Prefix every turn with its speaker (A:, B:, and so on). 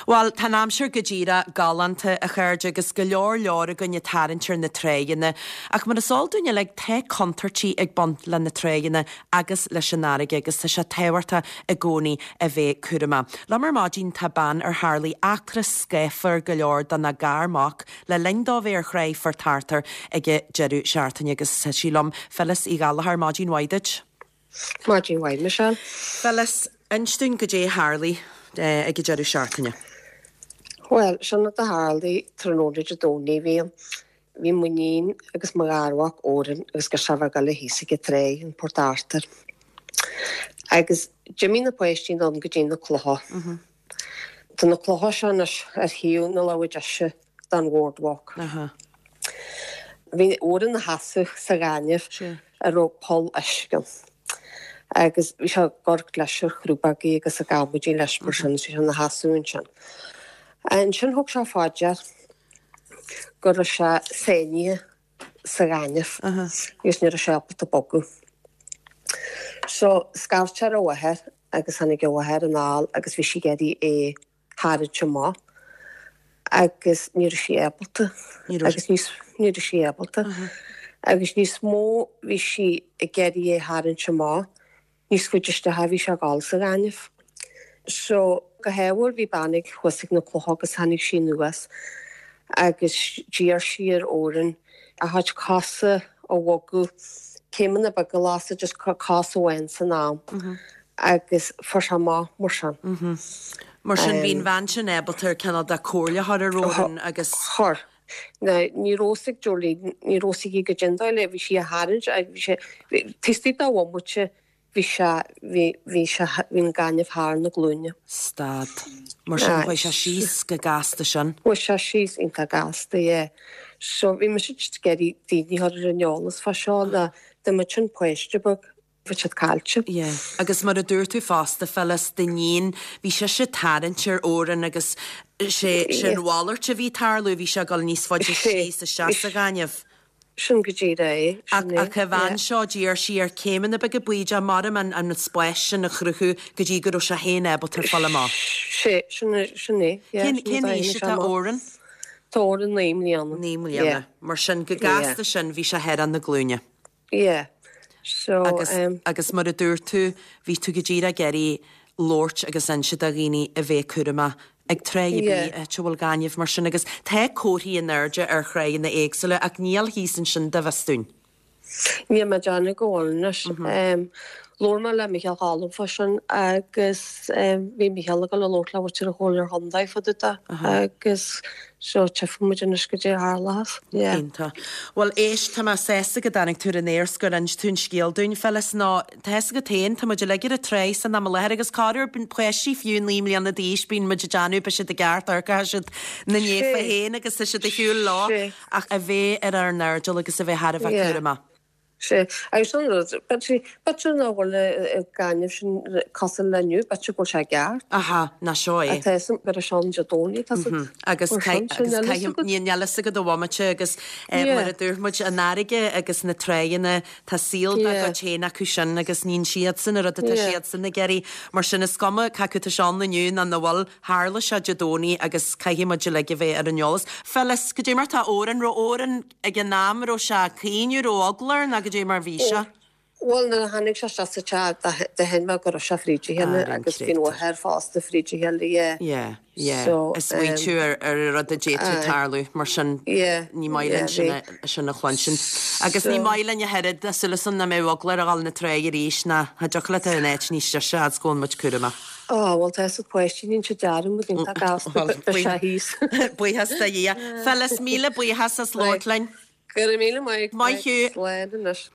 A: Well, tá amsir go ddíra galanta a chuirde agus go leor a gonne tarintir na tréine, ach mar asáilúine le te contartí ag bont le na tréine agus leis sinnáige agus tá se tehairta a gcónaí a bheith curama. Lamar mádín tá ban ar Harlaí acra scéfar go leor dan na gármach le lindá bhéir chréibh for tartar ige jeú seaartaine agus sílam fellas í galahar mádín Waidid.
B: Mádín Waid, Michelle.
A: Fellas instún go dé Harlaí ige jeú seaartaine.
B: Well, sinna a Harlaí tróide a dóní hí muín agus mar gáhach óan agus go sefar gal le hísa go tré an portátar. Agus Jimmy na poistín an go dé na chlutha. Tá na chlutha seanas ar hiú na lehaid eise dan Wardwalk. Bhí óan na hasú sa gáineh a ró Paul Eisgan. Agus bhí se gort leisir chrúbagaí agus a gábudí leis mar sin sí na hasúin sin. An sin thug se fáidear gur se séine sa gáineh gus ní a sepa a bogu. So scartear a bhathir agus hanig go bhathir an áil agus bhí si géirí é háid se má agus ní sí ébalta agus ní sí ébalta agus níos mó bhí si a géirí é háann se má níos fuidiriste ha bhí se gáil sa gáineh. So go héhfuil bhí bannig chuigh na chlutha agus hanig sin nuas agus díar siar óran a haid casa ó bhagu céimeanna ba go lása just casa bhain san ná agus for se má mar sin.
A: Mar sin bhín bhain sin ébaltar cena de cóirle har a róhan agus
B: thir. Na ní rósigh Jolí ní rósigh go gendáil le bhí si a háint a bhí sé tistí a bhmute hín gáineh há na glúine.
A: Stad. Mar sin bhaid se síos go gasta sin.
B: Bhaid se síos inta gasta, é. So bhí me si geirí daoine har ar an neolalas fa seo na de mu sin poiste bag bheit se cáilte.
A: Agus mar a dúir tú fásta fellas daíon bhí se tarintir óran agus sé sin bháirt a bhí tarlú bhí se gal níos fáidir síos a seasta gáineh.
B: Sin go dtí é.
A: A chu bhain seo díar si ar céimeanna be go buide mar an na spéis sin na chruchu go dtí gur se héana ebaltar falla má.
B: Sé sinné.
A: Cén éisi tá óran?
B: Tá óran 9 mlíana.
A: 9 mlíana. Mar sin go gasta sin bhí se head an na glúine.
B: So
A: agus mar a dúir tú bhí tú go ddíra geirí Lort agus an si a rií a bheith curama ag trébí tuhil gáineh mar sin agus te cóthaí an airde ar chréin na éagsile ag níal hísan sin de bheitún.
B: Ní me deanna gáilnes. Lorma le Michael Hallum fashion agus bhí Michael go le lótlahhairtir a hóir handaid fadta agus seo tefuidirnas go dé hálas.
A: Ínta. Well éis tá sésa go danig tú an éirscoil an tún scéalún fellas ná theasa go tain tá muidir legur a trééis an am leir agus cáir bin puisí fiún límlí an na díos bín muidir deanú be si de gart archa si na néfa héin agus si de hiú lá ach a bheith ar nerdul agus a bheith had a bheitúma.
B: sé san náhfuil gáineh sin casan leniu, bet go sé gar.
A: Na seoé.
B: Ber a seán dedóí
A: agus níonheala go do bhhaimete agus mar a dúrmuid a náige agus na tréine tá síl go téna chu sin agus níon siad san a siad san na geirí mar sinna scama caú a seán naniuún an bhil hála se dedóí agus caihí muidir le bheith ar an neolalas. Fellas go dé mar tá óran ro óran ag an náam ó se cíú óglar na dé mar víse?
B: Well na hannig se de hen me go se fríide henne agus fin her fásta fríide helle.
A: Is mé tú ar rud a déú tarlú mar sin ní mailen sin nach chuin sin. Agus ní mailen a herid a sullasan na méhaglar a gal na tréir ríis na ha dola a net ní se se scón muid curama.
B: Well te a question se dearm mu gas hís.
A: Bui has a Fellas míle bui has a slóitlein.
B: Gu míle mai
A: hiú.